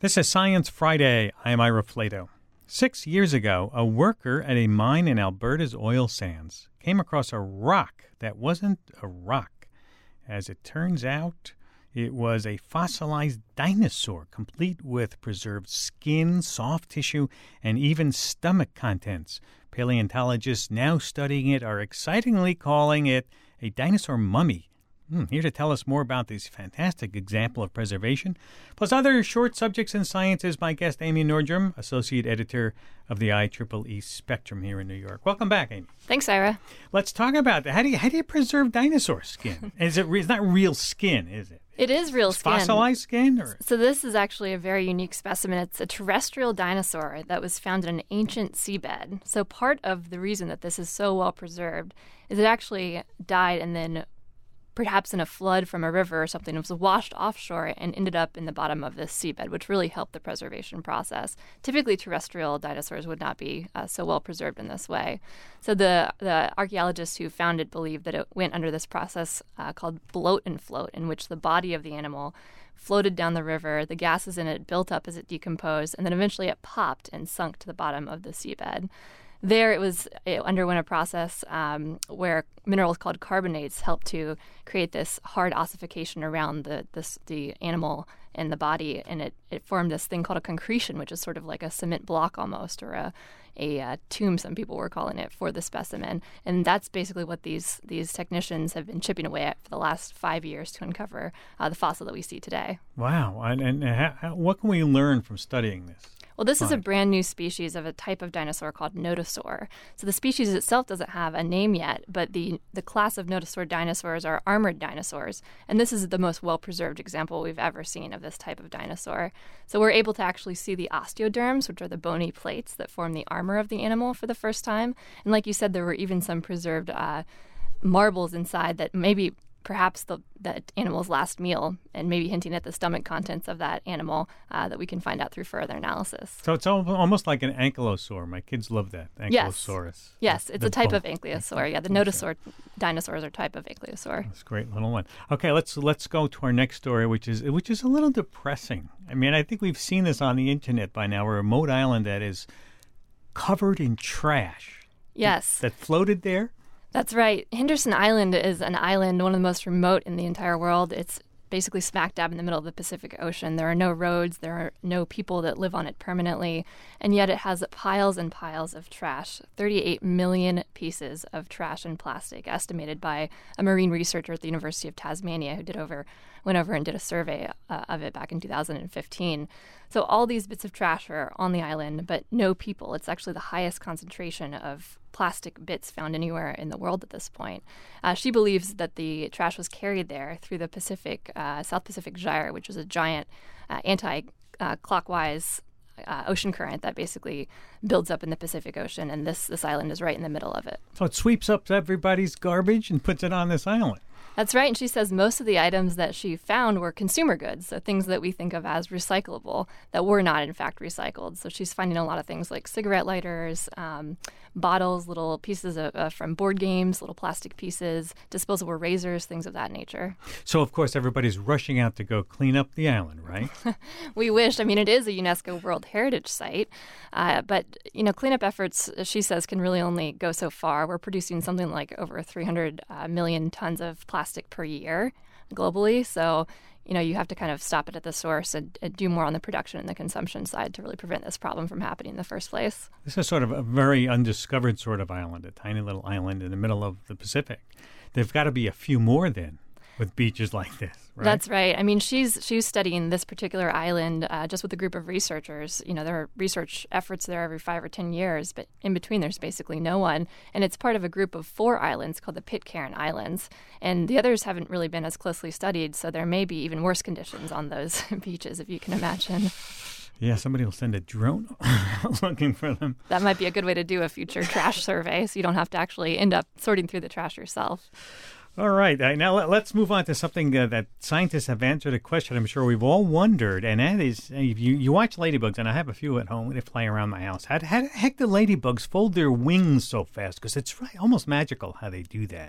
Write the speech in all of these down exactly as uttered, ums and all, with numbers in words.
This is Science Friday. I am Ira Flato. Six years ago, a worker at a mine in Alberta's oil sands came across a rock that wasn't a rock. As it turns out, it was a fossilized dinosaur, complete with preserved skin, soft tissue, and even stomach contents. Paleontologists now studying it are excitingly calling it a dinosaur mummy. Hmm, here to tell us more about this fantastic example of preservation, plus other short subjects in science, is my guest, Amy Nordrum, Associate Editor of the I triple E Spectrum here in New York. Welcome back, Amy. Thanks, Ira. Let's talk about that. How do you, how do you preserve dinosaur skin? Is it re- it's not real skin, is it? It is real it's skin. Fossilized skin? Or? So this is actually a very unique specimen. It's a terrestrial dinosaur that was found in an ancient seabed. So part of the reason that this is so well preserved is it actually died and then perhaps in a flood from a river or something, it was washed offshore and ended up in the bottom of this seabed, which really helped the preservation process. Typically, terrestrial dinosaurs would not be uh, so well preserved in this way. So the, the archaeologists who found it believe that it went under this process uh, called bloat and float, in which the body of the animal floated down the river, the gases in it built up as it decomposed, and then eventually it popped and sunk to the bottom of the seabed. There, it was it underwent a process um, where minerals called carbonates helped to create this hard ossification around the this, the animal and the body, and it, it formed this thing called a concretion, which is sort of like a cement block almost, or a a uh, tomb, some people were calling it, for the specimen. And that's basically what these these technicians have been chipping away at for the last five years to uncover uh, the fossil that we see today. Wow. And, and how, how, what can we learn from studying this? Well, this Fine. is a brand new species of a type of dinosaur called nodosaur. So the species itself doesn't have a name yet, but the, the class of nodosaur dinosaurs are armored dinosaurs. And this is the most well-preserved example we've ever seen of this type of dinosaur. So we're able to actually see the osteoderms, which are the bony plates that form the armor of the animal, for the first time. And like you said, there were even some preserved uh, marbles inside that maybe perhaps the that animal's last meal, and maybe hinting at the stomach contents of that animal uh, that we can find out through further analysis. So it's al- almost like an ankylosaur. My kids love that, Ankylosaurus. Yes, yes, it's the a type bone. of ankylosaur. Yeah, the nodosaur dinosaurs are a type of ankylosaur. That's a great little one. Okay, let's let's go to our next story, which is which is a little depressing. I mean, I think we've seen this on the internet by now. We're a remote island that is covered in trash. Yes. That, that floated there. That's right. Henderson Island is an island, one of the most remote in the entire world. It's basically smack dab in the middle of the Pacific Ocean. There are no roads, there are no people that live on it permanently, and yet it has piles and piles of trash, thirty-eight million pieces of trash and plastic, estimated by a marine researcher at the University of Tasmania who did over went over and did a survey uh, of it back in two thousand fifteen. So all these bits of trash are on the island, but no people. It's actually the highest concentration of plastic bits found anywhere in the world at this point. Uh, she believes that the trash was carried there through the Pacific, uh, South Pacific Gyre, which was a giant uh, anti-clockwise uh, uh, ocean current that basically builds up in the Pacific Ocean, and this, this island is right in the middle of it. So it sweeps up everybody's garbage and puts it on this island. That's right, and she says most of the items that she found were consumer goods, so things that we think of as recyclable that were not, in fact, recycled. So she's finding a lot of things like cigarette lighters, um, bottles, little pieces of, uh, from board games, little plastic pieces, disposable razors, things of that nature. So, of course, everybody's rushing out to go clean up the island, right? We wish. I mean, it is a UNESCO World Heritage Site, uh, but, you know, cleanup efforts, she says, can really only go so far. We're producing something like over three hundred uh, million tons of plastic per year globally. So, you know, you have to kind of stop it at the source and, and do more on the production and the consumption side to really prevent this problem from happening in the first place. This is sort of a very undiscovered sort of island, a tiny little island in the middle of the Pacific. There've got to be a few more then with beaches like this, right? That's right. I mean, she's she's studying this particular island uh, just with a group of researchers. You know, there are research efforts there every five or ten years, but in between there's basically no one. And it's part of a group of four islands called the Pitcairn Islands. And the others haven't really been as closely studied, so there may be even worse conditions on those beaches, if you can imagine. Yeah, somebody will send a drone looking for them. That might be a good way to do a future trash survey, so you don't have to actually end up sorting through the trash yourself. All right. Uh, now let, let's move on to something uh, that scientists have answered a question I'm sure we've all wondered, and that is, uh, if you, you watch ladybugs, and I have a few at home that fly around my house. How, how the heck do ladybugs fold their wings so fast? Because it's right, almost magical how they do that.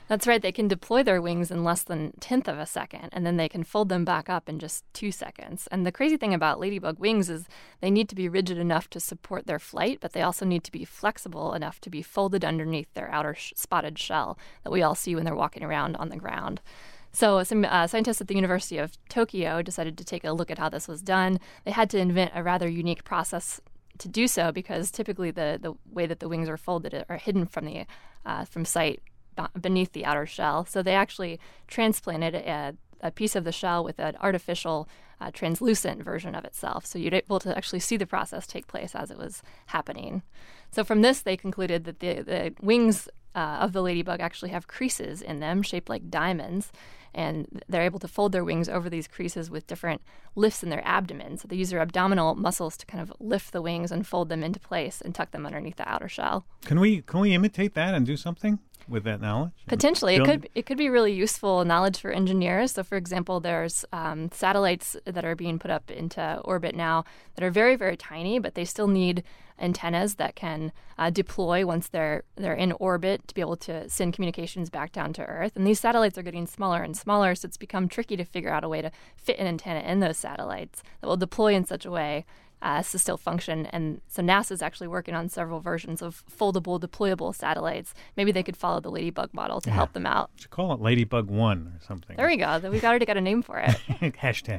That's right. They can deploy their wings in less than a tenth of a second, and then they can fold them back up in just two seconds. And the crazy thing about ladybug wings is they need to be rigid enough to support their flight, but they also need to be flexible enough to be folded underneath their outer sh- spotted shell that we all see when they're walking around on the ground. So some uh, scientists at the University of Tokyo decided to take a look at how this was done. They had to invent a rather unique process to do so because typically the, the way that the wings are folded are hidden from the uh, from sight beneath the outer shell. So they actually transplanted a, a piece of the shell with an artificial uh, translucent version of itself. So you'd be able to actually see the process take place as it was happening. So from this, they concluded that the, the wings uh, of the ladybug actually have creases in them shaped like diamonds. And they're able to fold their wings over these creases with different lifts in their abdomen. So they use their abdominal muscles to kind of lift the wings and fold them into place and tuck them underneath the outer shell. Can we can we imitate that and do something with that knowledge? Potentially. It could it could be really useful knowledge for engineers. So, for example, there's um, satellites that are being put up into orbit now that are very, very tiny, but they still need antennas that can uh, deploy once they're they're in orbit to be able to send communications back down to Earth. And these satellites are getting smaller and smaller, so it's become tricky to figure out a way to fit an antenna in those satellites that will deploy in such a way Uh, to still function. And so NASA's actually working on several versions of foldable, deployable satellites. Maybe they could follow the Ladybug model to yeah. help them out. You should call it Ladybug One or something. There we go. We've already got a name for it. Hashtag.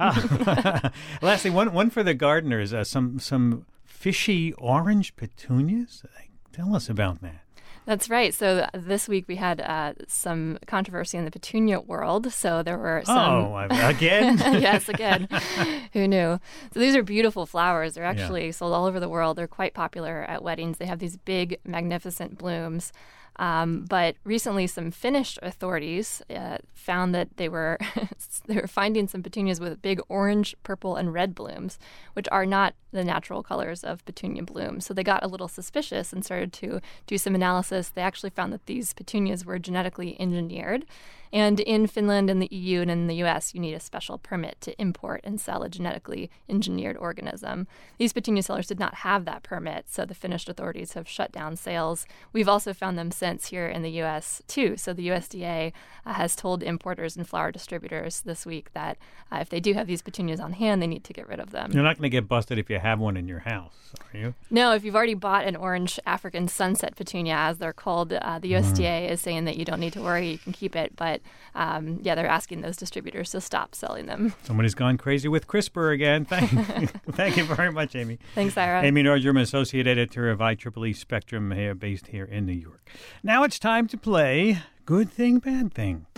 Uh, lastly, one one for the gardeners. Uh, some some fishy orange petunias. Tell us about that. That's right. So this week we had uh, some controversy in the petunia world. So there were some... Oh, again? Yes, again. Who knew? So these are beautiful flowers. They're actually yeah. sold all over the world. They're quite popular at weddings. They have these big, magnificent blooms. Um, but recently, some Finnish authorities uh, found that they were they were finding some petunias with big orange, purple, and red blooms, which are not the natural colors of petunia blooms. So they got a little suspicious and started to do some analysis. They actually found that these petunias were genetically engineered. And in Finland and the E U and in the U S, you need a special permit to import and sell a genetically engineered organism. These petunia sellers did not have that permit, so the Finnish authorities have shut down sales. We've also found them since here in the U S, too. So the U S D A uh, has told importers and flower distributors this week that uh, if they do have these petunias on hand, they need to get rid of them. You're not going to get busted if you have one in your house, are you? No, if you've already bought an orange African sunset petunia, as they're called, uh, the U S D A mm. is saying that you don't need to worry, you can keep it. But Um, yeah, they're asking those distributors to stop selling them. Somebody's gone crazy with CRISPR again. Thank, thank you very much, Amy. Thanks, Ira. Amy Nordstrom, Associate Editor of I triple E Spectrum, here, based here in New York. Now it's time to play Good Thing, Bad Thing.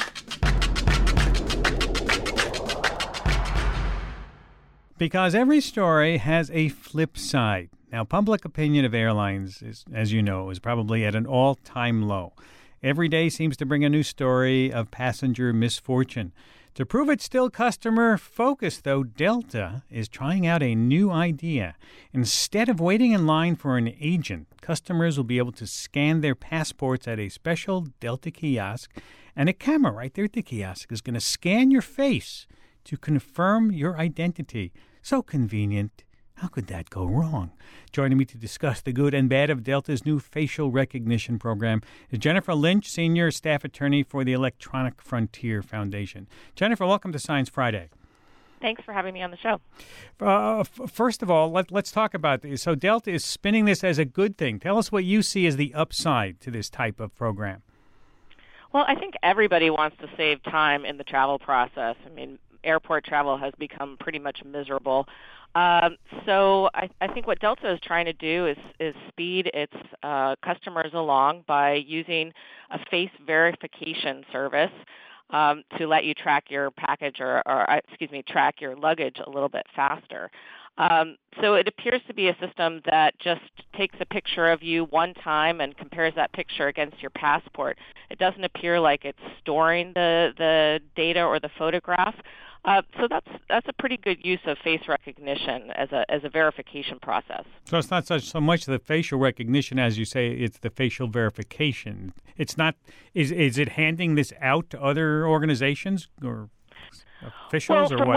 Because every story has a flip side. Now, public opinion of airlines, is, as you know, is probably at an all-time low. Every day seems to bring a new story of passenger misfortune. To prove it's still customer-focused, though, Delta is trying out a new idea. Instead of waiting in line for an agent, customers will be able to scan their passports at a special Delta kiosk, and a camera right there at the kiosk is going to scan your face to confirm your identity. So convenient. How could that go wrong? Joining me to discuss the good and bad of Delta's new facial recognition program is Jennifer Lynch, Senior Staff Attorney for the Electronic Frontier Foundation. Jennifer, welcome to Science Friday. Thanks for having me on the show. Uh, f- first of all, let, let's talk about this. So Delta is spinning this as a good thing. Tell us what you see as the upside to this type of program. Well, I think everybody wants to save time in the travel process. I mean, airport travel has become pretty much miserable. Um, so I, I think what Delta is trying to do is, is speed its uh, customers along by using a face verification service um, to let you track your package or, or, excuse me, track your luggage a little bit faster. Um, so it appears to be a system that just takes a picture of you one time and compares that picture against your passport. It doesn't appear like it's storing the, the data or the photograph. Uh, so that's that's a pretty good use of face recognition as a as a verification process. So it's not such so much the facial recognition as you say; it's the facial verification. It's not. Is is it handing this out to other organizations or officials well, or whatever? What,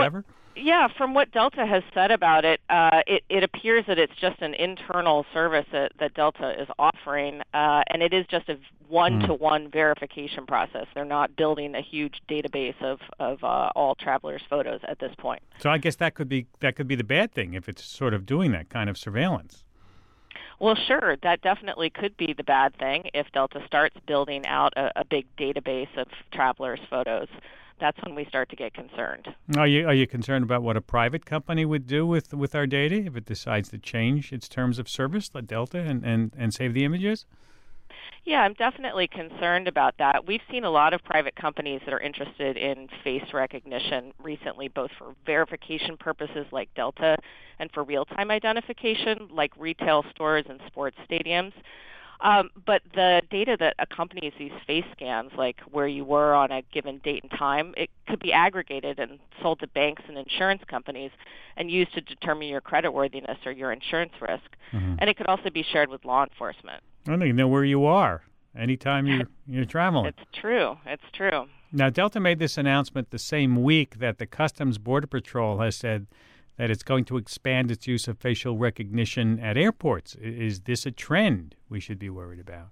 Yeah, from what Delta has said about it, uh, it, it appears that it's just an internal service that, that Delta is offering, uh, and it is just a one-to-one mm. verification process. They're not building a huge database of, of uh, all travelers' photos at this point. So I guess that could be that could be the bad thing if it's sort of doing that kind of surveillance. Well, sure, that definitely could be the bad thing if Delta starts building out a, a big database of travelers' photos. That's when we start to get concerned. Are you are you concerned about what a private company would do with, with our data if it decides to change its terms of service, like Delta, and, and, and save the images? Yeah, I'm definitely concerned about that. We've seen a lot of private companies that are interested in face recognition recently, both for verification purposes like Delta and for real-time identification like retail stores and sports stadiums. Um, but the data that accompanies these face scans, like where you were on a given date and time, it could be aggregated and sold to banks and insurance companies and used to determine your creditworthiness or your insurance risk. Mm-hmm. And it could also be shared with law enforcement. I don't even know where you are anytime you're, you're traveling. It's true. It's true. Now, Delta made this announcement the same week that the Customs Border Patrol has said that it's going to expand its use of facial recognition at airports. Is this a trend we should be worried about?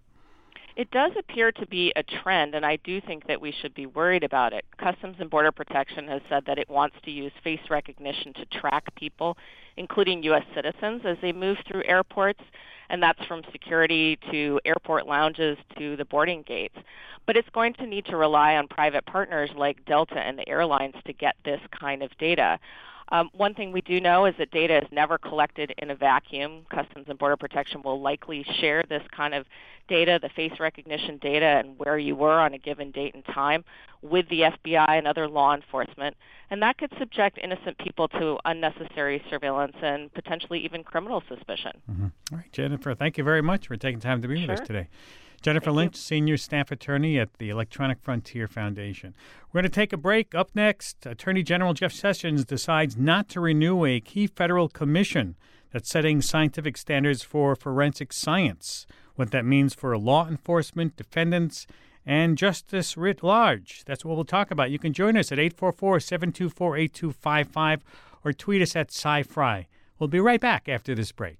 It does appear to be a trend, and I do think that we should be worried about it. Customs and Border Protection has said that it wants to use face recognition to track people, including U S citizens, as they move through airports, and that's from security to airport lounges to the boarding gates. But it's going to need to rely on private partners like Delta and the airlines to get this kind of data. Um, one thing we do know is that data is never collected in a vacuum. Customs and Border Protection will likely share this kind of data, the face recognition data, and where you were on a given date and time with the F B I and other law enforcement. And that could subject innocent people to unnecessary surveillance and potentially even criminal suspicion. Mm-hmm. All right, Jennifer, thank you very much for taking time to be sure. with us today. Jennifer Thank Lynch, you. Senior Staff Attorney at the Electronic Frontier Foundation. We're going to take a break. Up next, Attorney General Jeff Sessions decides not to renew a key federal commission that's setting scientific standards for forensic science, what that means for law enforcement, defendants, and justice writ large. That's what we'll talk about. You can join us at eight four four, seven two four, eight two five five or tweet us at SciFri. We'll be right back after this break.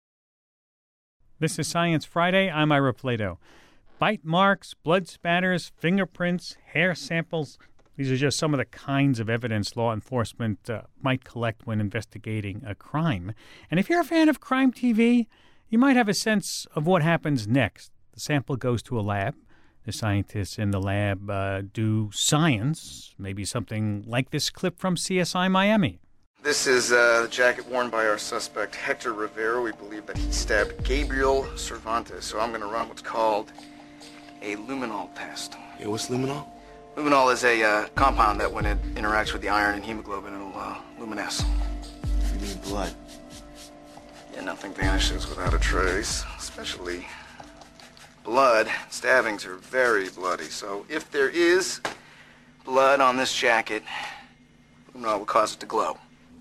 This is Science Friday. I'm Ira Plato. Bite marks, blood spatters, fingerprints, hair samples. These are just some of the kinds of evidence law enforcement uh, might collect when investigating a crime. And if you're a fan of crime T V, you might have a sense of what happens next. The sample goes to a lab. The scientists in the lab uh, do science, maybe something like this clip from C S I Miami. This is uh, the jacket worn by our suspect, Hector Rivera. We believe that he stabbed Gabriel Cervantes. So I'm going to run what's called a luminol test. Yeah, what's luminol? Luminol is a uh, compound that when it interacts with the iron and hemoglobin, it'll uh, luminesce. You mean blood? Yeah, nothing vanishes without a trace, especially blood. Stabbings are very bloody. So if there is blood on this jacket, luminol will cause it to glow.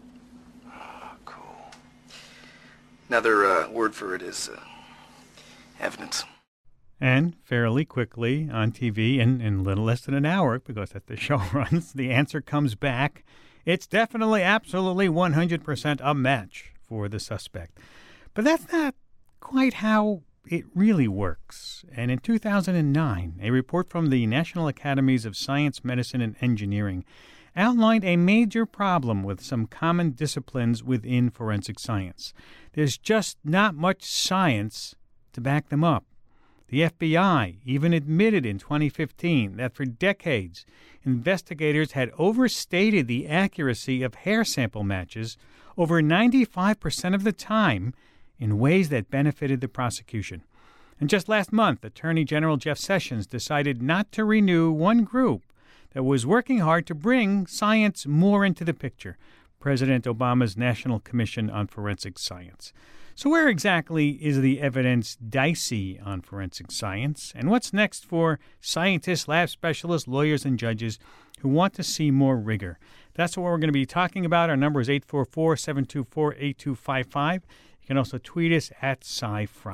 Another uh, word for it is uh, evidence. And fairly quickly on T V, in, in little less than an hour, because as the show runs, the answer comes back. It's definitely, absolutely, one hundred percent a match for the suspect. But that's not quite how it really works. And in two thousand nine, a report from the National Academies of Science, Medicine, and Engineering outlined a major problem with some common disciplines within forensic science. There's just not much science to back them up. The F B I even admitted in twenty fifteen that for decades, investigators had overstated the accuracy of hair sample matches over ninety-five percent of the time in ways that benefited the prosecution. And just last month, Attorney General Jeff Sessions decided not to renew one group that was working hard to bring science more into the picture, President Obama's National Commission on Forensic Science. So where exactly is the evidence dicey on forensic science? And what's next for scientists, lab specialists, lawyers, and judges who want to see more rigor? That's what we're going to be talking about. Our number is eight four four, seven two four, eight two five five. You can also tweet us at SciFri.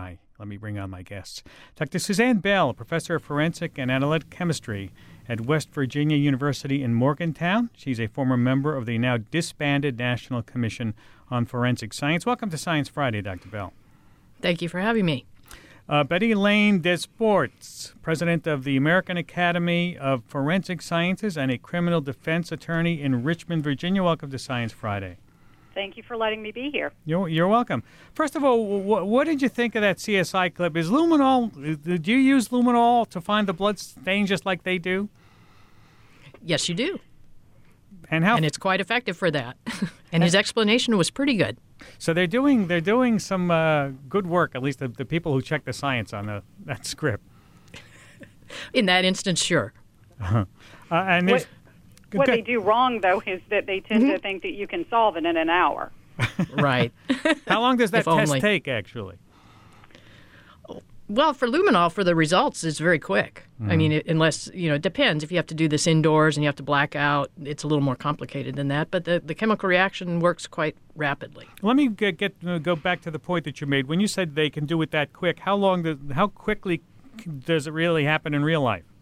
Let me bring on my guests. Doctor Suzanne Bell, professor of forensic and analytic chemistry at West Virginia University in Morgantown. She's a former member of the now disbanded National Commission on Forensic Science. Welcome to Science Friday, Doctor Bell. Thank you for having me. Uh, Betty Lane Desportes, president of the American Academy of Forensic Sciences and a criminal defense attorney in Richmond, Virginia. Welcome to Science Friday. Thank you for letting me be here. You're, you're welcome. First of all, wh- what did you think of that C S I clip? Is luminol, did you use luminol to find the blood stain just like they do? Yes, you do. And how? And it's quite effective for that. And his explanation was pretty good. So they're doing they're doing some uh, good work, at least the, the people who check the science on the, that script. In that instance, sure. Uh-huh. Uh, and what good, what good. they do wrong, though, is that they tend Mm-hmm. to think that you can solve it in an hour. Right. How long does that If test only. take, actually? Well, for luminol, for the results, it's very quick. I mean, it, unless, you know, it depends. If you have to do this indoors and you have to black out, it's a little more complicated than that. But the, the chemical reaction works quite rapidly. Let me get, get uh, go back to the point that you made. When you said they can do it that quick, how long does, how quickly does it really happen in real life?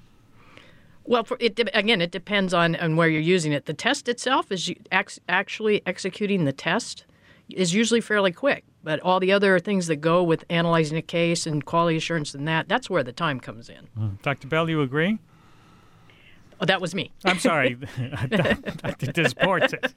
Well, for it de- again, it depends on, on where you're using it. The test itself is you- ex- actually executing the test is usually fairly quick. But all the other things that go with analyzing a case and quality assurance and that, that's where the time comes in. Mm. Doctor Bell, you agree? Oh, that was me. I'm sorry. Doctor Desportes.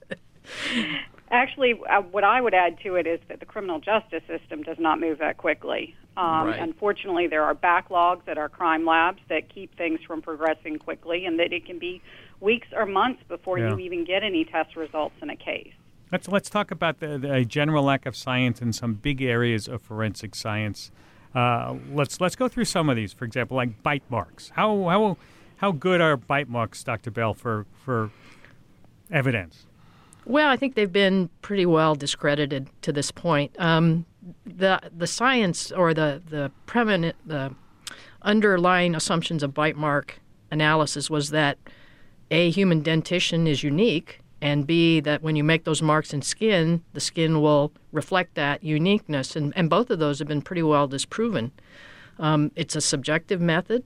Actually, uh, what I would add to it is that the criminal justice system does not move that quickly. Um, Right. Unfortunately, there are backlogs at our crime labs that keep things from progressing quickly, and that it can be weeks or months before Yeah. you even get any test results in a case. Let's let's talk about the, the general lack of science in some big areas of forensic science. Uh, let's let's go through some of these. For example, like bite marks. How how how good are bite marks, Doctor Bell, for for evidence? Well, I think they've been pretty well discredited to this point. Um, the the science or the the preeminent the underlying assumptions of bite mark analysis was that A, human dentition is unique, and B, that when you make those marks in skin, the skin will reflect that uniqueness. And, and both of those have been pretty well disproven. Um, it's a subjective method,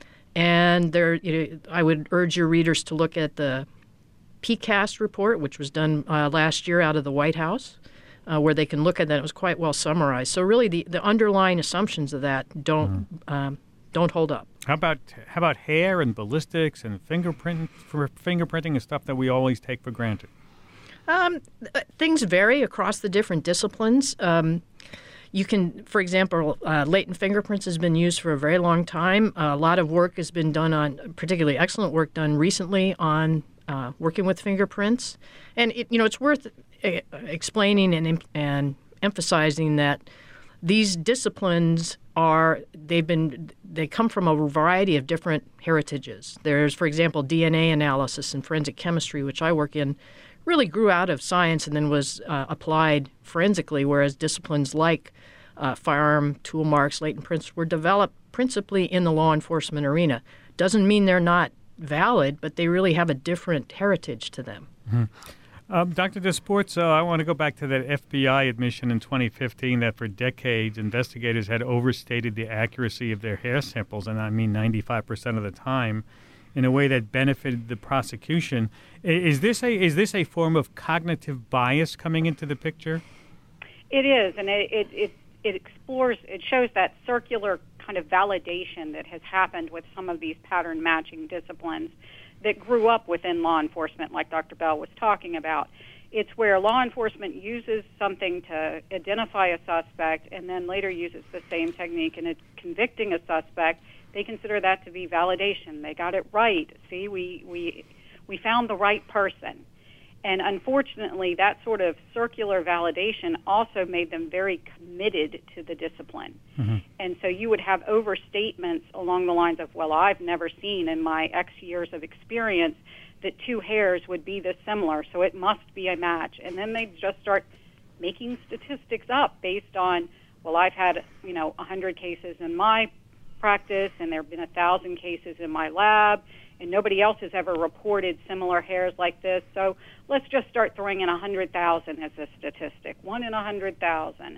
and there, you know, I would urge your readers to look at the P CAST report, which was done uh, last year out of the White House, uh, where they can look at that. It was quite well summarized. So really, the, the underlying assumptions of that don't um, don't hold up. How about how about hair and ballistics and fingerprint for fingerprinting and stuff that we always take for granted? Um, th- things vary across the different disciplines. Um, you can, for example, uh, latent fingerprints has been used for a very long time. Uh, a lot of work has been done on, particularly excellent work done recently on uh, working with fingerprints. And it, you know, it's worth uh, explaining and em- and emphasizing that these disciplines are they've been they come from a variety of different heritages. There's, for example, D N A analysis and forensic chemistry, which I work in, really grew out of science and then was uh, applied forensically, whereas disciplines like uh, firearm tool marks, latent prints were developed principally in the law enforcement arena. Doesn't mean they're not valid, but they really have a different heritage to them. Mm-hmm. Um, Doctor Desportes, uh, I want to go back to that F B I admission in twenty fifteen that for decades investigators had overstated the accuracy of their hair samples, and I mean ninety-five percent of the time, in a way that benefited the prosecution. I- Is this a is this a form of cognitive bias coming into the picture? It is, and it, it, it, it explores, it shows that circular kind of validation that has happened with some of these pattern matching disciplines that grew up within law enforcement, like Doctor Bell was talking about. It's where law enforcement uses something to identify a suspect and then later uses the same technique in convicting a suspect. They consider that to be validation. They got it right. See, we, we, we found the right person. And unfortunately, that sort of circular validation also made them very committed to the discipline. Mm-hmm. And so you would have overstatements along the lines of, well, I've never seen in my X years of experience that two hairs would be this similar, so it must be a match. And then they just start making statistics up based on, well, I've had, you know, one hundred cases in my practice, and there have been one thousand cases in my lab, and nobody else has ever reported similar hairs like this. So let's just start throwing in one hundred thousand as a statistic, one in one hundred thousand.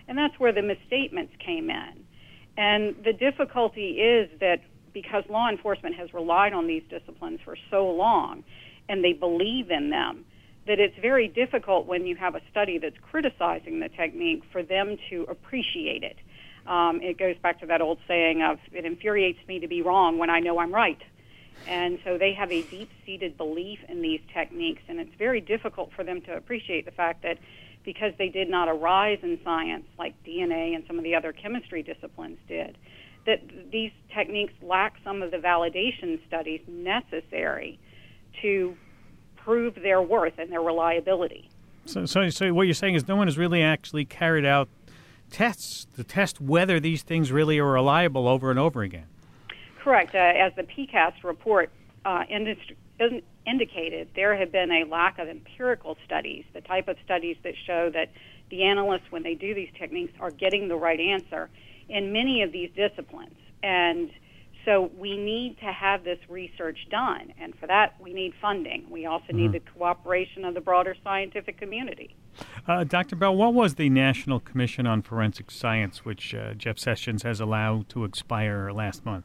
And that's where the misstatements came in. And the difficulty is that because law enforcement has relied on these disciplines for so long and they believe in them, that it's very difficult when you have a study that's criticizing the technique for them to appreciate it. Um, it goes back to that old saying of, it infuriates me to be wrong when I know I'm right. And so they have a deep-seated belief in these techniques, and it's very difficult for them to appreciate the fact that because they did not arise in science like D N A and some of the other chemistry disciplines did, that these techniques lack some of the validation studies necessary to prove their worth and their reliability. So, so, so what you're saying is no one has really actually carried out tests to test whether these things really are reliable over and over again. Correct. Uh, as the P CAST report uh, industry, in, indicated, there have been a lack of empirical studies, the type of studies that show that the analysts, when they do these techniques, are getting the right answer in many of these disciplines. And so we need to have this research done, and for that we need funding. We also need mm-hmm. the cooperation of the broader scientific community. Uh, Doctor Bell, what was the National Commission on Forensic Science, which uh, Jeff Sessions has allowed to expire last month?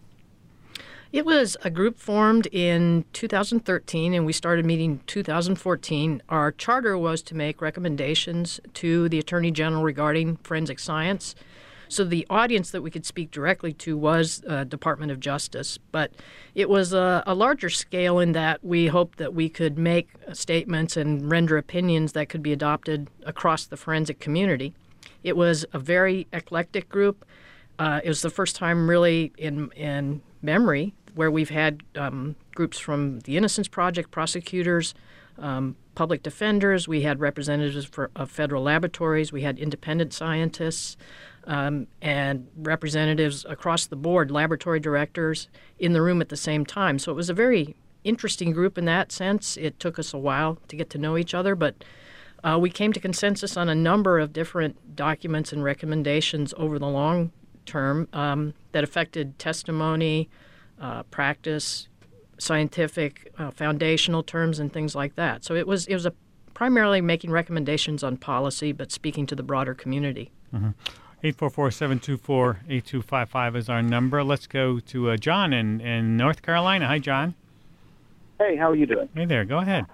It was a group formed in two thousand thirteen, and we started meeting in two thousand fourteen. Our charter was to make recommendations to the Attorney General regarding forensic science. So the audience that we could speak directly to was uh, Department of Justice, but it was a, a larger scale in that we hoped that we could make statements and render opinions that could be adopted across the forensic community. It was a very eclectic group. Uh, it was the first time really in, in memory where we've had um, groups from the Innocence Project, prosecutors, um, public defenders. We had representatives for, of federal laboratories. We had independent scientists. Um, and representatives across the board, laboratory directors, in the room at the same time. So it was a very interesting group in that sense. It took us a while to get to know each other, but uh, we came to consensus on a number of different documents and recommendations over the long term um, that affected testimony, uh, practice, scientific, uh, foundational terms, and things like that. So it was it was a primarily making recommendations on policy, but speaking to the broader community. Mm-hmm. eight four four, seven two four, eight two five five is our number. Let's go to uh, John in, in North Carolina. Hi, John. Hey, how are you doing? Hey there. Go ahead.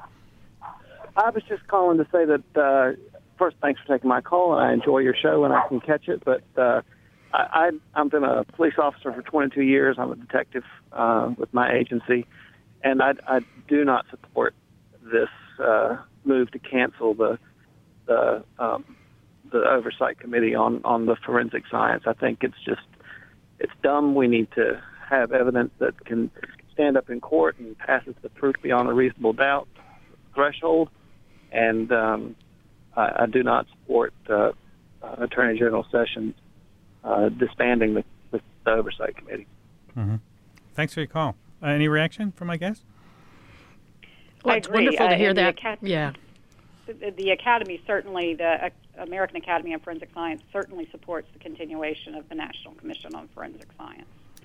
I was just calling to say that, uh, first, thanks for taking my call, and I enjoy your show, and I can catch it. But uh, I, I, I've been a police officer for twenty-two years. I'm a detective uh, with my agency, and I, I do not support this uh, move to cancel the the um, the oversight committee on, on the forensic science. I think it's just, it's dumb. We need to have evidence that can stand up in court and passes the proof beyond a reasonable doubt threshold. And um, I, I do not support uh, uh, Attorney General Sessions uh, disbanding the, the, the oversight committee. Mm-hmm. Thanks for your call. Uh, any reaction from my guest? Well, I it's agree. wonderful to uh, hear that. Acad- yeah. The, the Academy certainly, the uh, American Academy of Forensic Science certainly supports the continuation of the National Commission on Forensic Science.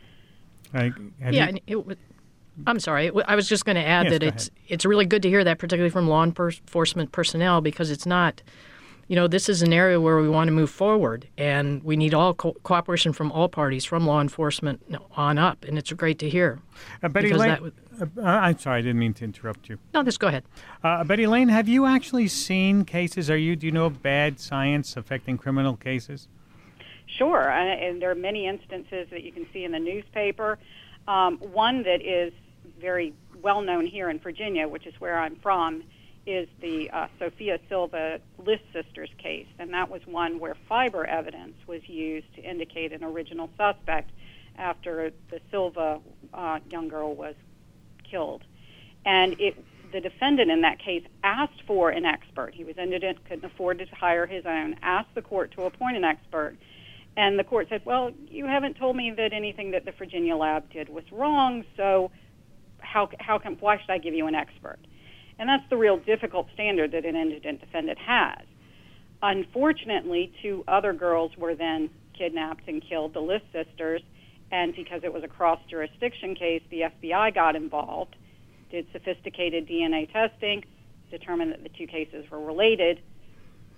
Uh, yeah, and it, it, I'm sorry. It, I was just going to add yes, that it's ahead. It's really good to hear that, particularly from law enforcement personnel, because it's not, you know, this is an area where we want to move forward, and we need all co- cooperation from all parties, from law enforcement on up, and it's great to hear. Uh, Betty Lane, would, uh, I'm sorry, I didn't mean to interrupt you. No, just go ahead. Uh, Betty Lane, have you actually seen cases? Are you? Do you know of bad science affecting criminal cases? Sure, uh, and there are many instances that you can see in the newspaper. Um, one that is very well known here in Virginia, which is where I'm from, is the uh, Sophia Silva List Sisters case, and that was one where fiber evidence was used to indicate an original suspect after the Silva uh, young girl was killed. And it, the defendant in that case asked for an expert. He was indigent, couldn't afford to hire his own, asked the court to appoint an expert. And the court said, well, you haven't told me that anything that the Virginia lab did was wrong, so how, how can, why should I give you an expert? And that's the real difficult standard that an indigent defendant has. Unfortunately, two other girls were then kidnapped and killed, the List sisters, and because it was a cross-jurisdiction case, the F B I got involved, did sophisticated D N A testing, determined that the two cases were related,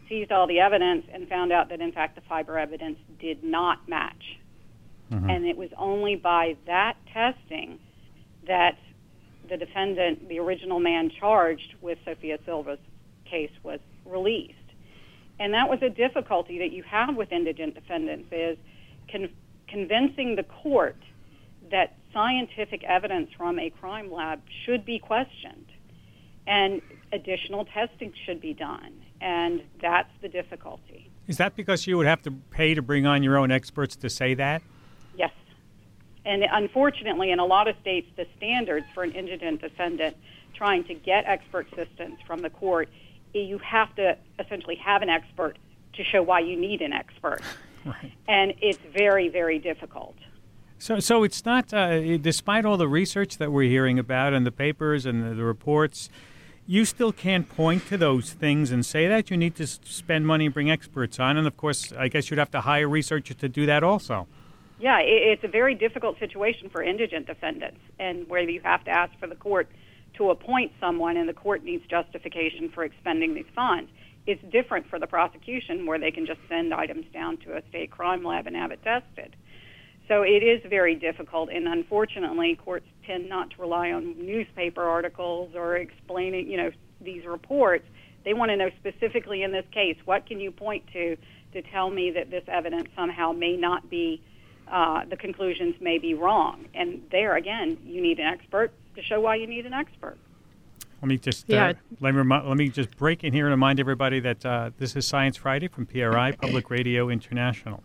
seized all the evidence, and found out that, in fact, the fiber evidence did not match. Mm-hmm. And it was only by that testing that the defendant, the original man charged with Sofia Silva's case, was released. And that was a difficulty that you have with indigent defendants, is con- convincing the court that scientific evidence from a crime lab should be questioned and additional testing should be done. And that's the difficulty. Is that because you would have to pay to bring on your own experts to say that? Yes. And unfortunately, in a lot of states, the standards for an indigent defendant trying to get expert assistance from the court, you have to essentially have an expert to show why you need an expert. Right. And it's very, very difficult. So so it's not, uh, despite all the research that we're hearing about in the papers and the, the reports, you still can't point to those things and say that. You need to spend money and bring experts on. And, of course, I guess you'd have to hire researchers to do that also. Yeah, it, it's a very difficult situation for indigent defendants, and where you have to ask for the court to appoint someone and the court needs justification for expending these funds. It's different for the prosecution, where they can just send items down to a state crime lab and have it tested. So it is very difficult, and unfortunately, courts tend not to rely on newspaper articles or explaining, you know, these reports. They want to know specifically in this case, what can you point to to tell me that this evidence somehow may not be, uh, the conclusions may be wrong. And there, again, you need an expert to show why you need an expert. Let me just yeah. uh, let me remi- let me just break in here and remind everybody that uh, this is Science Friday from P R I, Public Radio International.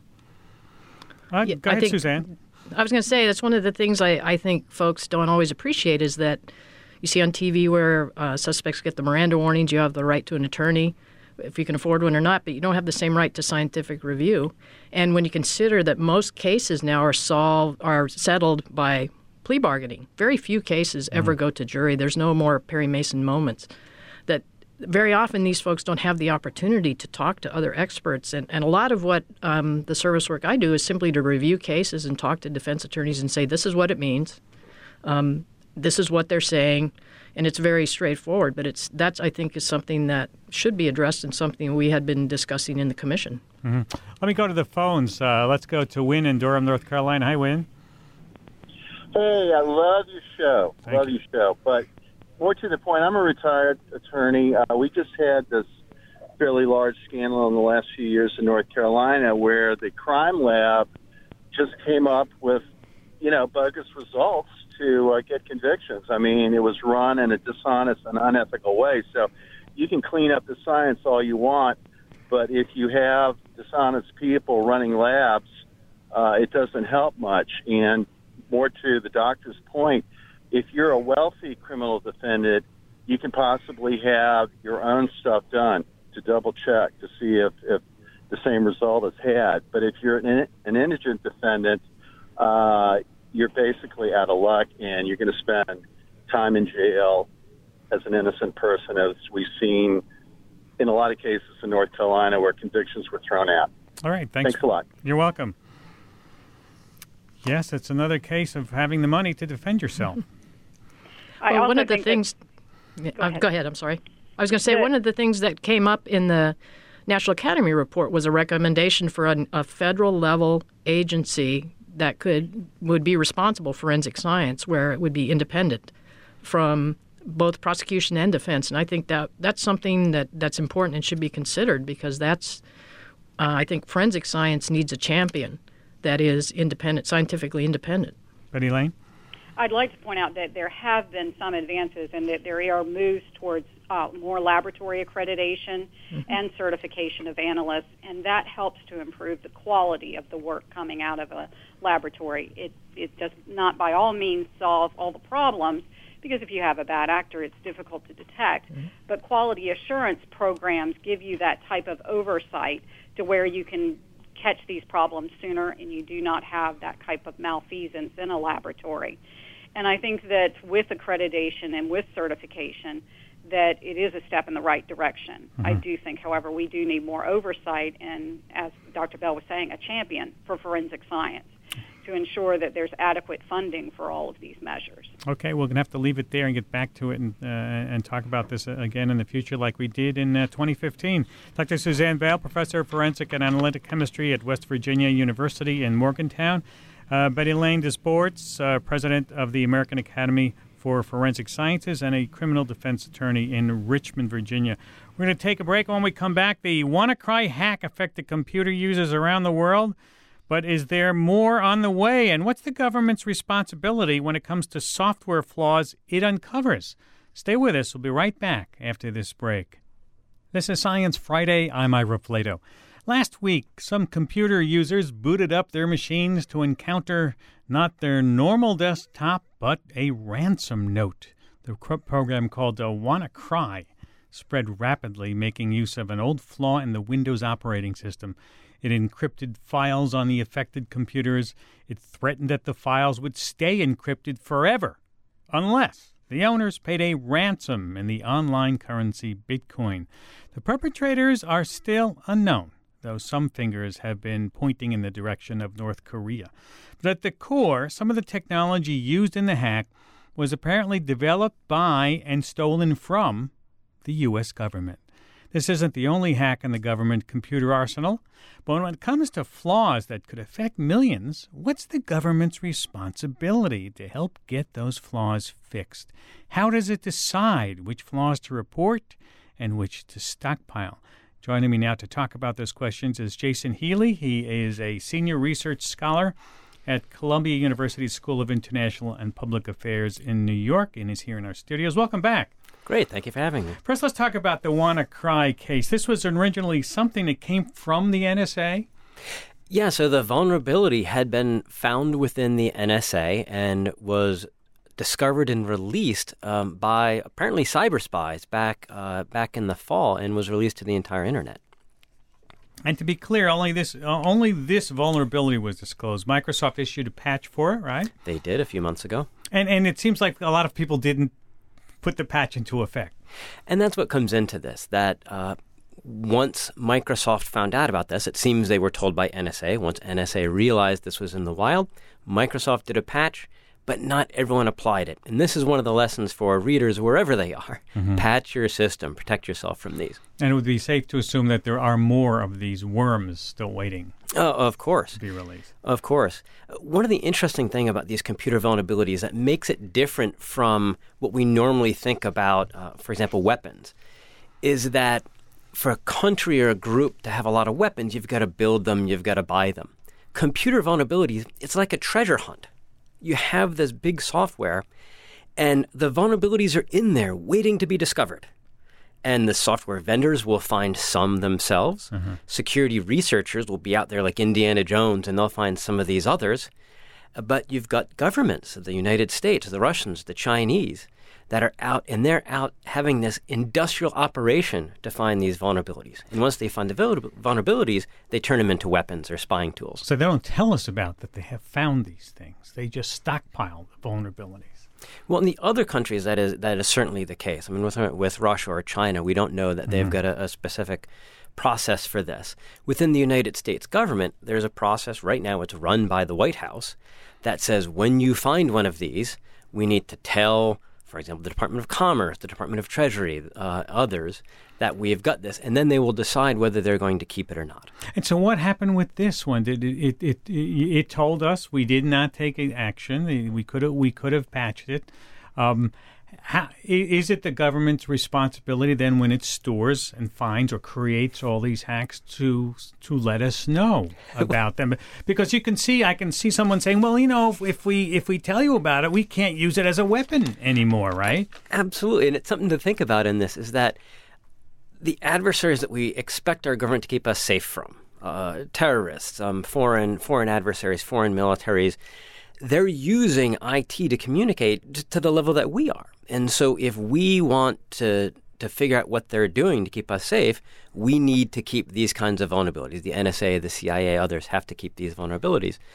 Uh, yeah, go ahead, think, Suzanne. I was going to say, that's one of the things I, I think folks don't always appreciate, is that you see on T V where uh, suspects get the Miranda warnings, you have the right to an attorney, if you can afford one or not, but you don't have the same right to scientific review. And when you consider that most cases now are solved, are settled by plea bargaining, very few cases mm-hmm. ever go to jury. There's no more Perry Mason moments. That very often these folks don't have the opportunity to talk to other experts. And, and a lot of what um, the service work I do is simply to review cases and talk to defense attorneys and say, this is what it means. Um, this is what they're saying. And it's very straightforward. But it's that's, I think, is something that should be addressed and something we had been discussing in the commission. Mm-hmm. Let me go to the phones. Uh, let's go to Wynn in Durham, North Carolina. Hi, Wynn. Hey, I love your show. Thank love you. your show. But more to the point, I'm a retired attorney. Uh, we just had this fairly large scandal in the last few years in North Carolina where the crime lab just came up with, you know, bogus results to uh, get convictions. I mean, it was run in a dishonest and unethical way. So you can clean up the science all you want, but if you have dishonest people running labs, uh, it doesn't help much. And more to the doctor's point, if you're a wealthy criminal defendant, you can possibly have your own stuff done to double check to see if, if the same result is had. But if you're an, an indigent defendant, uh, you're basically out of luck, and you're going to spend time in jail as an innocent person, as we've seen in a lot of cases in North Carolina where convictions were thrown out. All right. Thanks. Thanks a lot. You're welcome. Yes, it's another case of having the money to defend yourself. I well, also one of the think things. That, go, uh, ahead. go ahead. I'm sorry. I was going to say Good. one of the things that came up in the National Academy report was a recommendation for a, a federal level agency that could would be responsible for forensic science, where it would be independent from both prosecution and defense. And I think that that's something that, that's important and should be considered, because that's uh, I think forensic science needs a champion that is independent, scientifically independent. Betty Lane? I'd like to point out that there have been some advances and that there are moves towards uh, more laboratory accreditation mm-hmm. and certification of analysts, and that helps to improve the quality of the work coming out of a laboratory. It, it does not by all means solve all the problems, because if you have a bad actor, it's difficult to detect. Mm-hmm. But quality assurance programs give you that type of oversight to where you can catch these problems sooner and you do not have that type of malfeasance in a laboratory. And I think that with accreditation and with certification, that it is a step in the right direction. Mm-hmm. I do think, however, we do need more oversight and, as Doctor Bell was saying, a champion for forensic science to to ensure that there's adequate funding for all of these measures. Okay, we're going to have to leave it there and get back to it and uh, and talk about this again in the future like we did in uh, twenty fifteen. Doctor Suzanne Vale, Professor of Forensic and Analytic Chemistry at West Virginia University in Morgantown. Uh, Betty Lane Desportes, uh, President of the American Academy for Forensic Sciences and a criminal defense attorney in Richmond, Virginia. We're going to take a break. When we come back, the WannaCry hack affected computer users around the world. But is there more on the way? And what's the government's responsibility when it comes to software flaws it uncovers? Stay with us. We'll be right back after this break. This is Science Friday. I'm Ira Flato. Last week, some computer users booted up their machines to encounter not their normal desktop, but a ransom note. The program called uh, WannaCry spread rapidly, making use of an old flaw in the Windows operating system. It encrypted files on the affected computers. It threatened that the files would stay encrypted forever, unless the owners paid a ransom in the online currency Bitcoin. The perpetrators are still unknown, though some fingers have been pointing in the direction of North Korea. But at the core, some of the technology used in the hack was apparently developed by and stolen from the U S government. This isn't the only hack in the government computer arsenal, but when it comes to flaws that could affect millions, what's the government's responsibility to help get those flaws fixed? How does it decide which flaws to report and which to stockpile? Joining me now to talk about those questions is Jason Healy. He is a senior research scholar at Columbia University School of International and Public Affairs in New York and is here in our studios. Welcome back. Great. Thank you for having me. First, let's talk about the WannaCry case. This was originally something that came from the N S A? Yeah, so the vulnerability had been found within the N S A and was discovered and released um, by apparently cyber spies back uh, back in the fall and was released to the entire internet. And to be clear, only this uh, only this vulnerability was disclosed. Microsoft issued a patch for it, right? They did a few months ago. And and it seems like a lot of people didn't put the patch into effect. And that's what comes into this, that uh, once Microsoft found out about this, it seems they were told by N S A. Once N S A realized this was in the wild, Microsoft did a patch, but not everyone applied it. And this is one of the lessons for readers wherever they are. Mm-hmm. Patch your system. Protect yourself from these. And it would be safe to assume that there are more of these worms still waiting. Oh, of course. To be released. Of course. One of the interesting things about these computer vulnerabilities that makes it different from what we normally think about, uh, for example, weapons, is that for a country or a group to have a lot of weapons, you've got to build them, you've got to buy them. Computer vulnerabilities, it's like a treasure hunt. You have this big software, and the vulnerabilities are in there waiting to be discovered. And the software vendors will find some themselves. Mm-hmm. Security researchers will be out there like Indiana Jones, and they'll find some of these others. But you've got governments, the United States, the Russians, the Chinese, that are out, and they're out having this industrial operation to find these vulnerabilities. And once they find the vulnerabilities, they turn them into weapons or spying tools. So they don't tell us about that they have found these things. They just stockpile the vulnerabilities. Well, in the other countries, that is that is certainly the case. I mean, with with Russia or China, we don't know that they've mm-hmm. got a, a specific process for this. Within the United States government, there's a process right now. It's run by the White House that says when you find one of these, we need to tell, for example, the Department of Commerce, the Department of Treasury, uh, others, that we've got this, and then they will decide whether they're going to keep it or not. And so what happened with this one? Did it it it, it, it told us we did not take action. We could have we could have patched it. Um, how, is it the government's responsibility then when it stores and finds or creates all these hacks to to let us know about them? Because you can see, I can see someone saying, well, you know, if, if we if we tell you about it, we can't use it as a weapon anymore, right? Absolutely. And it's something to think about in this is that the adversaries that we expect our government to keep us safe from, uh, terrorists, um, foreign foreign adversaries, foreign militaries, they're using I T to communicate to the level that we are. And so if we want to to figure out what they're doing to keep us safe, we need to keep these kinds of vulnerabilities. The N S A, the C I A, others have to keep these vulnerabilities.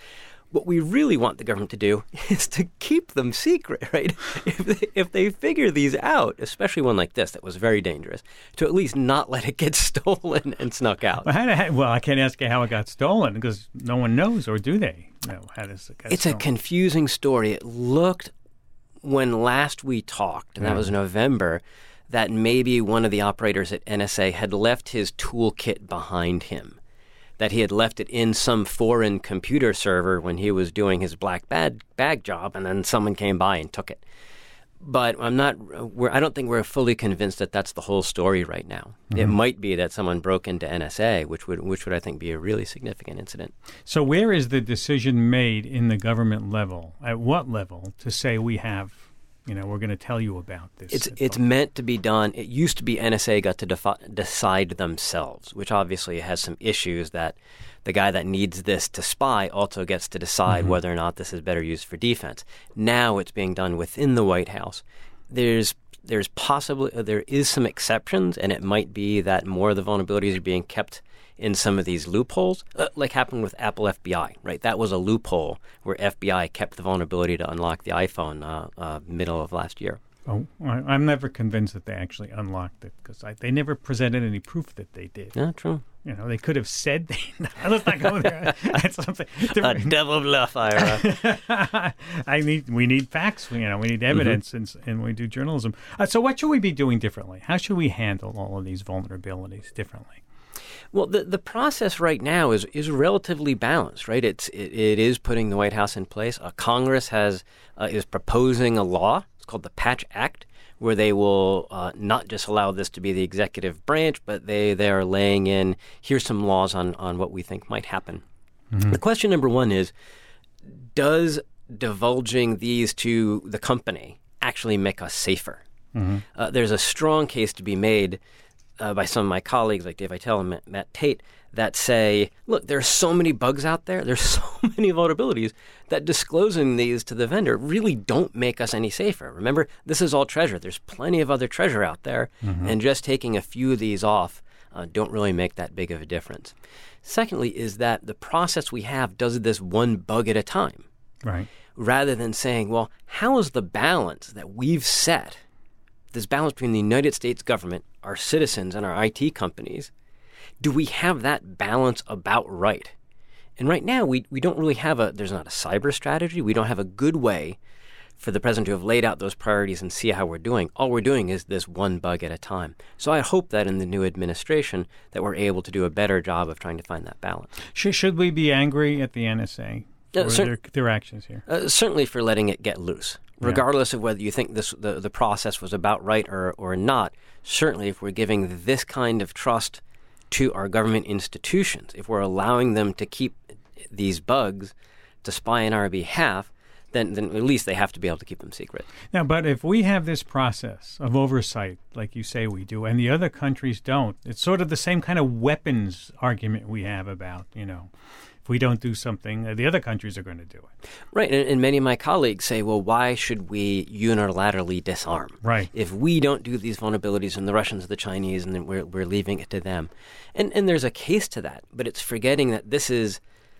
What we really want the government to do is to keep them secret, right? If they, if they figure these out, especially one like this that was very dangerous, to at least not let it get stolen and snuck out. Well, how to, well I can't ask you how it got stolen because no one knows, or do they know how does it get It's stolen? a confusing story. It looked, when last we talked, and Yeah. that was November, that maybe one of the operators at N S A had left his toolkit behind him, that he had left it in some foreign computer server when he was doing his black bag, bag job, and then someone came by and took it. But I'm not. We're, I don't think we're fully convinced that that's the whole story right now. Mm-hmm. It might be that someone broke into N S A, which would, which would I think be a really significant incident. So where is the decision made in the government level? At what level to say we have, you know, we're going to tell you about this? It's it's meant to be done. It used to be N S A got to defi- decide themselves, which obviously has some issues that the guy that needs this to spy also gets to decide mm-hmm. whether or not this is better used for defense. Now it's being done within the White House. There's there's possibly there is some exceptions, and it might be that more of the vulnerabilities are being kept in some of these loopholes, uh, like happened with Apple F B I, right? That was a loophole where F B I kept the vulnerability to unlock the iPhone uh, uh, middle of last year. Oh, I, I'm never convinced that they actually unlocked it because they never presented any proof that they did. Yeah, true. You know, they could have said, they, let's not go there. That's something different. A double bluff, Ira. I need, we need facts, you know, we need evidence, mm-hmm. and, and we do journalism. Uh, so what should we be doing differently? How should we handle all of these vulnerabilities differently? Well, the the process right now is is relatively balanced, right? It's it, it is putting the White House in place. Uh, Congress has uh, is proposing a law. It's called the Patch Act, where they will uh, not just allow this to be the executive branch, but they they are laying in here's some laws on on what we think might happen. Mm-hmm. The question number one is, does divulging these to the company actually make us safer? Mm-hmm. Uh, there's a strong case to be made Uh, by some of my colleagues like Dave Vitale and Matt, Matt Tate that say, look, there are so many bugs out there, there's so many vulnerabilities that disclosing these to the vendor really don't make us any safer. Remember, this is all treasure. There's plenty of other treasure out there, mm-hmm. and just taking a few of these off uh, don't really make that big of a difference. Secondly is that the process we have does this one bug at a time. Right. Rather than saying, well, how is the balance that we've set, this balance between the United States government, our citizens, and our I T companies, do we have that balance about right? And right now, we, we don't really have a, there's not a cyber strategy. We don't have a good way for the president to have laid out those priorities and see how we're doing. All we're doing is this one bug at a time. So I hope that in the new administration that we're able to do a better job of trying to find that balance. Should, should we be angry at the N S A for uh, cer- their, their actions here? Uh, certainly for letting it get loose. Regardless yeah. of whether you think this the, the process was about right or, or not, certainly if we're giving this kind of trust to our government institutions, if we're allowing them to keep these bugs to spy on our behalf, then, then at least they have to be able to keep them secret. Now, but if we have this process of oversight, like you say we do, and the other countries don't, it's sort of the same kind of weapons argument we have about, you know, if we don't do something, the other countries are going to do it. Right, and, and many of my colleagues say, well, why should we unilaterally disarm? Right. If we don't do these vulnerabilities, and the Russians, the Chinese, and then we're, we're leaving it to them. And, and there's a case to that, but it's forgetting that this is,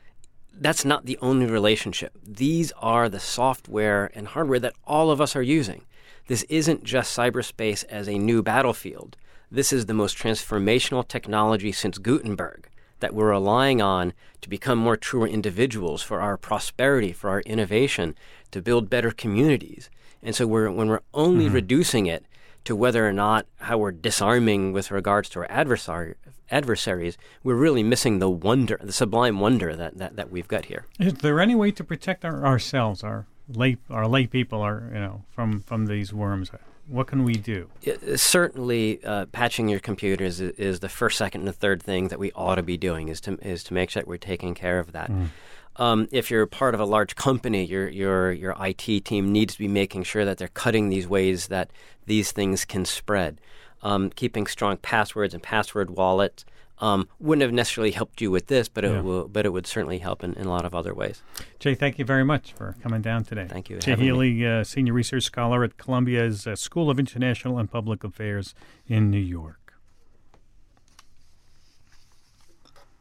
that's not the only relationship. These are the software and hardware that all of us are using. This isn't just cyberspace as a new battlefield. This is the most transformational technology since Gutenberg that we're relying on to become more truer individuals, for our prosperity, for our innovation, to build better communities. And so we're, when we're only mm-hmm. reducing it to whether or not how we're disarming with regards to our adversary, adversaries, we're really missing the wonder, the sublime wonder that, that, that we've got here. Is there any way to protect our, ourselves, our lay, our lay people, our, you know, from, from these worms? What can we do? It, certainly, uh, patching your computers is, is the first, second, and the third thing that we ought to be doing. Is to is to make sure that we're taking care of that. Mm. Um, if you're part of a large company, your your your I T team needs to be making sure that they're cutting these ways that these things can spread. Um, keeping strong passwords and password wallets um, wouldn't have necessarily helped you with this, but it yeah. will, but it would certainly help in, in a lot of other ways. Jay, thank you very much for coming down today. Thank you. Jay Healy, uh, Senior Research Scholar at Columbia's uh, School of International and Public Affairs in New York.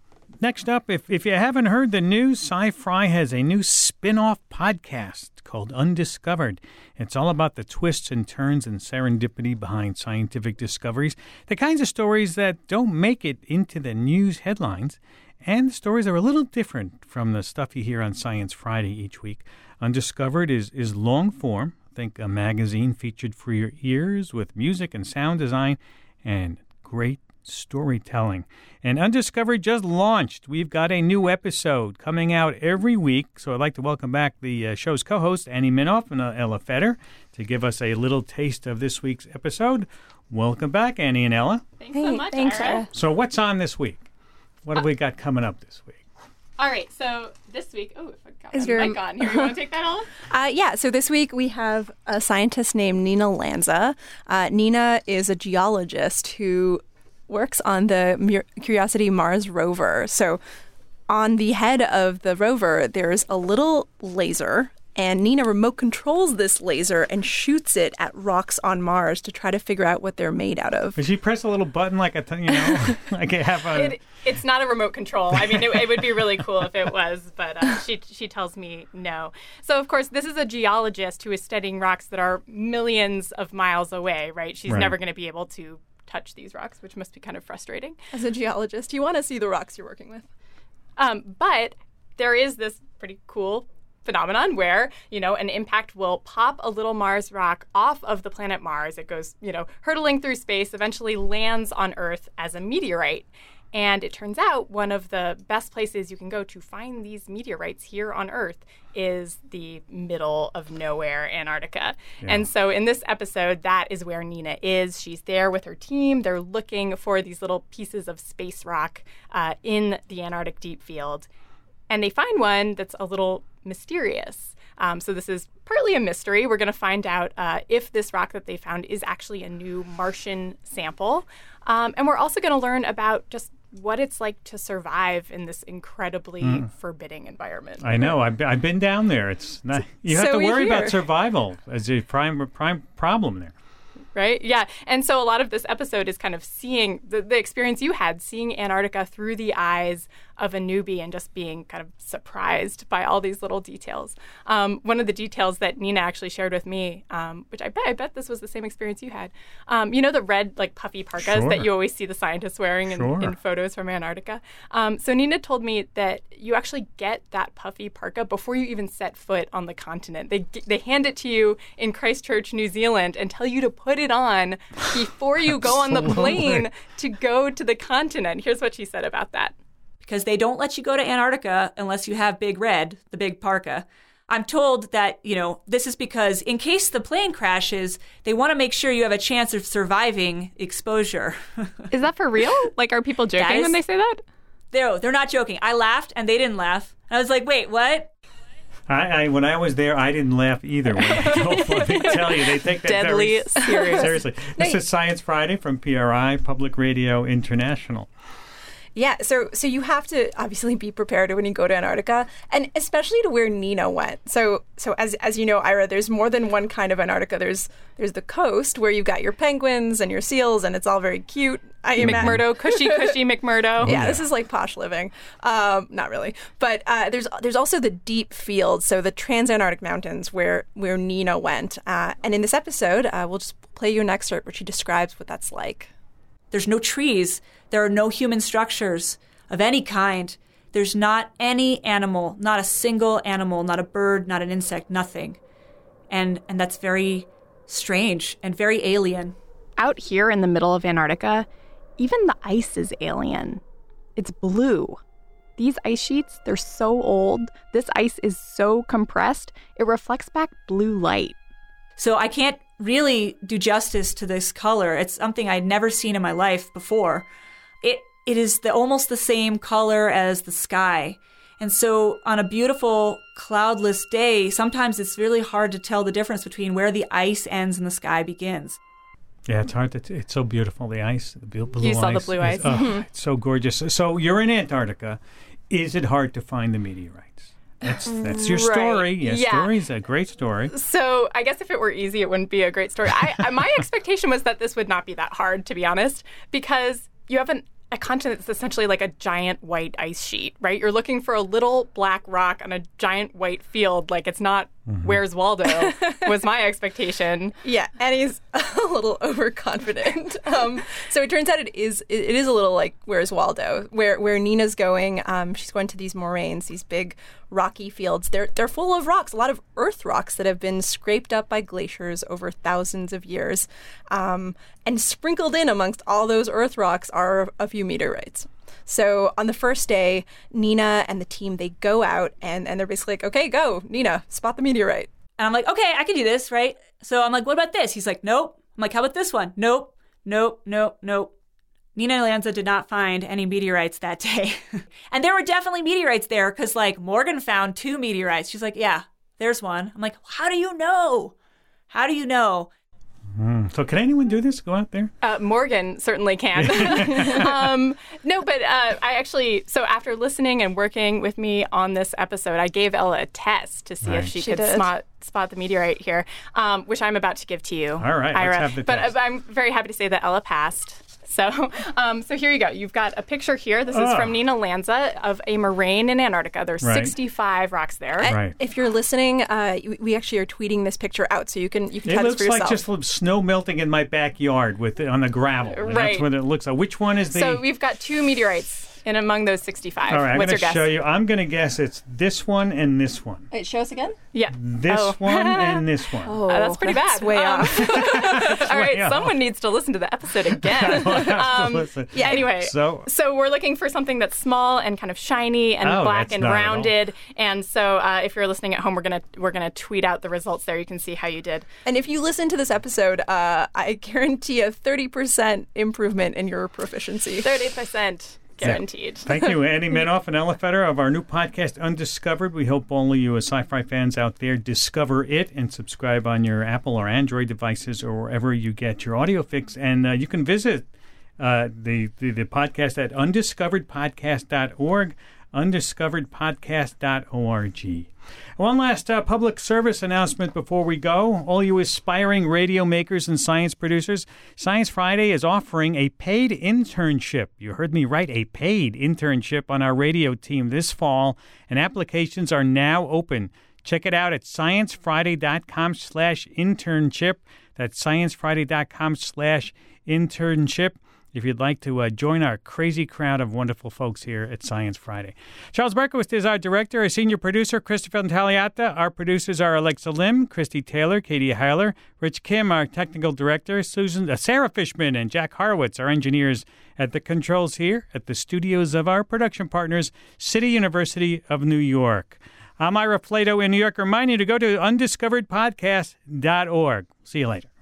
Next up, if, if you haven't heard the news, Sci-Fi has a new spin-off podcast called Undiscovered. It's all about the twists and turns and serendipity behind scientific discoveries, the kinds of stories that don't make it into the news headlines, and the stories are a little different from the stuff you hear on Science Friday each week. Undiscovered is, is long form. Think a magazine featured for your ears with music and sound design and great storytelling. And Undiscovered just launched. We've got a new episode coming out every week. So I'd like to welcome back the uh, show's co-host, Annie Minoff and uh, Ella Feder, to give us a little taste of this week's episode. Welcome back, Annie and Ella. Thanks hey, so much, thanks, Ira. So what's on this week? What have uh, we got coming up this week? All right, so this week, oh, if I got Is my your... mic on here, you want to take that off? Uh, yeah, so this week we have a scientist named Nina Lanza. Uh, Nina is a geologist who works on the Curiosity Mars rover. So on the head of the rover, there's a little laser, and Nina remote controls this laser and shoots it at rocks on Mars to try to figure out what they're made out of. Does she press a little button like a, th- you know, like it have a... It, it's not a remote control. I mean, it, it would be really cool if it was, but uh, she she tells me no. So, of course, this is a geologist who is studying rocks that are millions of miles away, right? She's right. never going to be able to touch these rocks, which must be kind of frustrating. As a geologist, you want to see the rocks you're working with. Um, but there is this pretty cool phenomenon where, you know, an impact will pop a little Mars rock off of the planet Mars. It goes, you know, hurtling through space, eventually lands on Earth as a meteorite. And it turns out one of the best places you can go to find these meteorites here on Earth is the middle of nowhere, Antarctica. Yeah. And so in this episode, that is where Nina is. She's there with her team. They're looking for these little pieces of space rock uh, in the Antarctic deep field. And they find one that's a little mysterious. Um, so this is partly a mystery. We're going to find out uh, if this rock that they found is actually a new Martian sample. Um, and we're also going to learn about just what it's like to survive in this incredibly mm. forbidding environment. I know. I've, I've been down there. It's not, you have so to worry hear. about survival as a prime prime problem there. Right? Yeah. And so a lot of this episode is kind of seeing the, the experience you had, seeing Antarctica through the eyes of a newbie and just being kind of surprised by all these little details. Um, one of the details that Nina actually shared with me, um, which I bet I bet this was the same experience you had. Um, you know the red, like, puffy parkas sure. that you always see the scientists wearing in, sure. in photos from Antarctica? Um, so Nina told me that you actually get that puffy parka before you even set foot on the continent. They they hand it to you in Christchurch, New Zealand, and tell you to put it on before you go on the plane to go to the continent. Here's what she said about that. Because they don't let you go to Antarctica unless you have Big Red, the big parka. I'm told that, you know, this is because in case the plane crashes, they want to make sure you have a chance of surviving exposure. Is that for real? Like, are people joking is, when they say that? They're, they're not joking. I laughed, and they didn't laugh. I was like, wait, what? I, I when I was there, I didn't laugh either. When I told them, they tell you they take that deadly very serious. seriously. This is Science Friday from P R I, Public Radio International. Yeah, so so you have to obviously be prepared when you go to Antarctica, and especially to where Nina went. So so as as you know, Ira, there's more than one kind of Antarctica. There's there's the coast where you've got your penguins and your seals, and it's all very cute. I McMurdo, cushy, cushy McMurdo. Yeah, yeah, this is like posh living. Um, not really, but uh, there's there's also the deep fields, so the Transantarctic Mountains where where Nina went. Uh, and in this episode, uh, we'll just play you an excerpt where she describes what that's like. There's no trees. There are no human structures of any kind. There's not any animal, not a single animal, not a bird, not an insect, nothing. And and that's very strange and very alien. Out here in the middle of Antarctica, even the ice is alien. It's blue. These ice sheets, they're so old. This ice is so compressed, it reflects back blue light. So I can't really do justice to this color. It's something I'd never seen in my life before. It it is the almost the same color as the sky. And so on a beautiful cloudless day, sometimes it's really hard to tell the difference between where the ice ends and the sky begins. Yeah, it's hard to t- it's so beautiful, the ice, the blue, blue you ice. You saw the blue ice. It's, oh, it's so gorgeous. So you're in Antarctica. Is it hard to find the meteorites? That's that's your story. Right. Your yeah. story's a great story. So I guess if it were easy, it wouldn't be a great story. I, I, my expectation was that this would not be that hard, to be honest, because you have an a continent that's essentially like a giant white ice sheet, right? You're looking for a little black rock on a giant white field. Like, it's not mm-hmm. Where's Waldo, was my expectation. Yeah, and he's a little overconfident. Um, so it turns out it is it is a little like Where's Waldo, where where Nina's going. Um, she's going to these moraines, these big rocky fields. They're they're full of rocks, a lot of earth rocks that have been scraped up by glaciers over thousands of years. Um, and sprinkled in amongst all those earth rocks are a few meteorites. So on the first day, Nina and the team, they go out and, and they're basically like, okay, go, Nina, spot the meteorite. And I'm like, okay, I can do this, right? So I'm like, what about this? He's like, nope. I'm like, how about this one? Nope, nope, nope, nope. Nina Lanza did not find any meteorites that day. And there were definitely meteorites there because, like, Morgan found two meteorites. She's like, yeah, there's one. I'm like, how do you know? How do you know? Mm. So can anyone do this? Go out there? Uh, Morgan certainly can. um, no, but uh, I actually, so after listening and working with me on this episode, I gave Ella a test to see right. if she, she could spot, spot the meteorite here, um, which I'm about to give to you. All right, Ira. let's have the but test. But I'm very happy to say that Ella passed. So um, so here you go. You've got a picture here. This is oh. from Nina Lanza of a moraine in Antarctica. There's right. sixty-five rocks there. Right. If you're listening, uh, we actually are tweeting this picture out, so you can you can it try this looks for yourself. like just snow melting in my backyard with on the gravel. Right. That's what it looks like. Which one is the... So we've got two meteorites in among those sixty-five. All right, I'm What's going your to guess? show you. I'm going to guess it's this one and this one. Wait, show us again? Yeah. This oh. one and this one. Oh, uh, that's pretty that's bad. way um, off. all right, off. someone needs to listen to the episode again. um, yeah. Anyway, so, so we're looking for something that's small and kind of shiny and oh, black that's and not at all. rounded. And so, uh, if you're listening at home, we're gonna we're gonna tweet out the results there. You can see how you did. And if you listen to this episode, uh, I guarantee a thirty percent improvement in your proficiency. Thirty percent. Guaranteed. Yeah. Thank you, Andy Menoff and Ella Feder of our new podcast, Undiscovered. We hope all of you as sci-fi fans out there discover it and subscribe on your Apple or Android devices or wherever you get your audio fix. And uh, you can visit uh, the, the, the podcast at undiscovered podcast dot org, undiscovered podcast dot org. One last uh, public service announcement before we go. All you aspiring radio makers and science producers, Science Friday is offering a paid internship. You heard me right, a paid internship on our radio team this fall, and applications are now open. Check it out at sciencefriday.com slash internship. That's sciencefriday.com slash internship. If you'd like to uh, join our crazy crowd of wonderful folks here at Science Friday. Charles Berkowitz is our director. Our senior producer, Christopher Intagliata. Our producers are Alexa Lim, Christy Taylor, Katie Heiler, Rich Kim, our technical director, Susan, uh, Sarah Fishman, and Jack Horowitz, our engineers at the controls here at the studios of our production partners, City University of New York. I'm Ira Flato in New York, reminding you to go to undiscovered podcast dot org. See you later.